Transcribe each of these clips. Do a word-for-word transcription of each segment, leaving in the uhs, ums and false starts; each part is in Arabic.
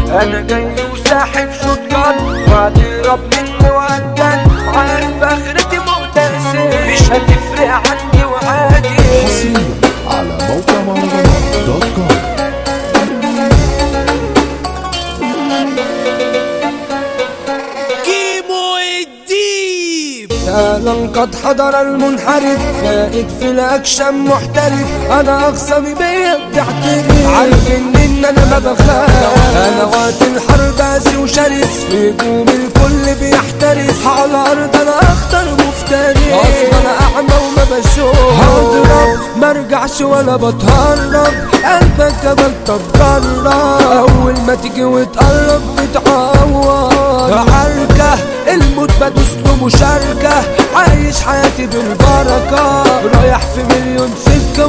انا جاي وساحب شوتجان وهتهرب مني وهتجن، عارف اخرتي مقتسم مش هتفرق عني وعادي. حصريا على موقع مهرجانات دوت كوم. اهلا قد حضر المنحرف، فائد في الاكشن محترف، انا اخصمي بيا بتعترف، عارفين ان انا ما بخاف، انا وقت الحرب قاسي وشرس، في هجوم الكل بيحترس، على ارض انا اخطر مفترس، اصلا انا اعمى وما بشوف، هضرب مرجعش ولا بتهرب، قلبك كمان طب جرب، اول ما تيجي وتقرب بتعور، عركة الموت بدوس له مشاركة، عايش حياتي بالبركة، رايح في مليون سكة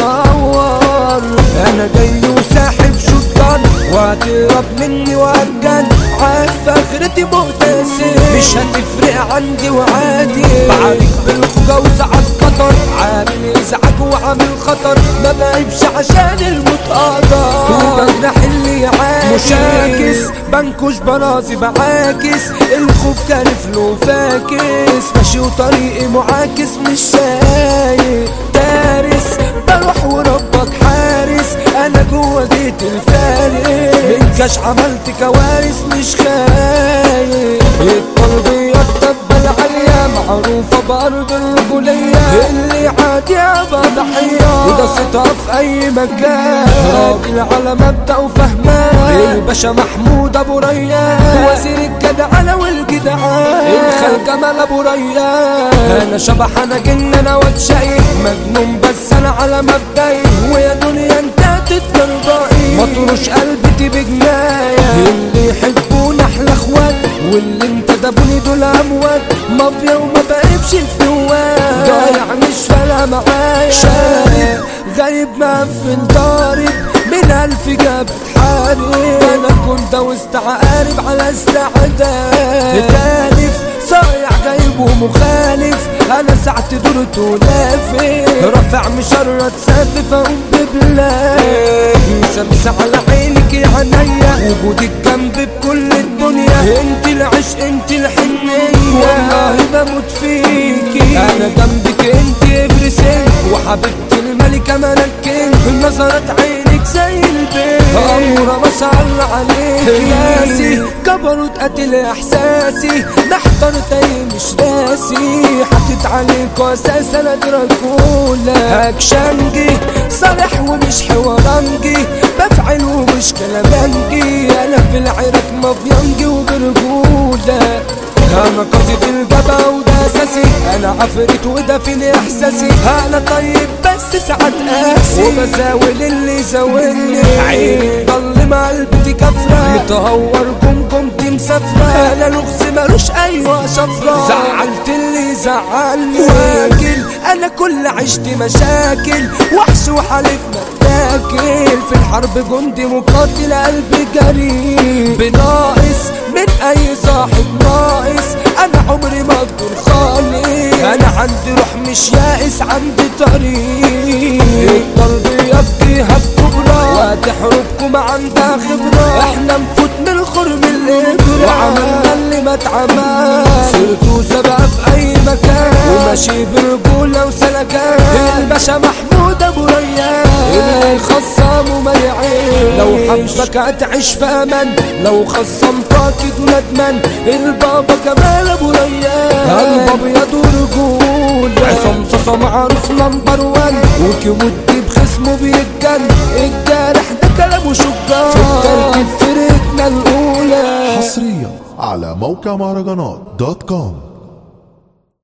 وبتهور، انا جاي وساحب شوتجان وهتهرب مني وهتجن، عارف اخرتي مقتسم مش هتفرق عندي وعادي، بعالج بالخوجة وساعات قطر، عامل ازعاج وعامل خطر، ما بعيبش عشان الموت قدر، وبجرح اللي عادي، مشاكس بنكش براسي بعاكس، الخوف كارف له فاكس، ماشي وطريقي معاكس مش شايف دارس، بروح وربك حارس، انا جوا جيت الفارس، منكش عملت كوارث مش خايف، الطلبية الطبة العالية معروفة بأرض الرجولية، اللي عادي ابقى ضحية وده صيتها في اي مكان، راجل على مبدأ وفهمان، الباشا محمود ابو ريان، وزير الجدعنة والجدعان، الخال جمال ابو ريان، انا شبح انا جن انا واد شقي، مجنون بس انا على مبدئي، ويا دنيا انت تترضائي، مطروش قلبتي بجناية، اللي يحبون احلى اخوات، واللي انتدبوني دول اموات، مافيا وما بقيبش في نوات، ضايع مش فارقة معايا، شارب غايب مقفل ضارب، من الف جاب حارب، انا كنت وسط عقارب على استعداد، تالف صايع جايب ومخالف، انا ساعتي دورت ولافف، رافع مشرط سافف اقوم ببلاك، مسمس على عينك يا عينيا، وجودك جنبي بكل الدنيا، انت العشق انت الحنية، والله بموت فيكي، انا جنبك انت افرسين، وحبيبتي الملكة ملكين، نظرت عينك زي البيت، امورة ما شاء الله عليكي، ناسي جبروت قتل احساسي، محتار تايه مش راسي، حطيت عليك اساس انا دراكولا، اكشنجي صالح ومش حوارنجي، بفعل ومش كلامنجي، انا في العراق مافيانجي وبرجولة، انا قصيد الجبا وده اساسي، انا عفريت وده في احساسي، انا طيب بس ساعات قاسي، وبزاول اللي زاولني، عيني ضلمة قلبتي كفرة، متهور جمجمتي مسافرة، انا لغز ملوش ايوه شفرة، زعلت اللي زعلني، واكل انا كل عشت مشاكل، وحش وحلف متاكل، في الحرب جندي مقاتل قلبي جريء، بناقص من اي صاحب ناقص، انا عمري ما اقدر خالص، انا عندي روح مش يائس، عندي طريق، الضرب يبكيها بكبرى، وهتحربكم عندها خبرة، احنا نفوت من خرم الابرة، وعملنا اللي ما اتعمل، صرت وسبق في اي مكان، وماشي برجولة وسلكان، الباشا محمود ابو ريان، اللي يخصم وما يعين، لو حبك هتعيش في امان، لو خصمت اكيد ندمان، البابا كمال ابو ريان، قلب ابيض ورجول، عصام صاصا معروف نمبر وان، وكيمودي بخصمه بيتجن، الجارح ده كلامه شجار، في الترتيب فرقتنا الاولى. حصريا على موقع مهرجانات دوت كوم.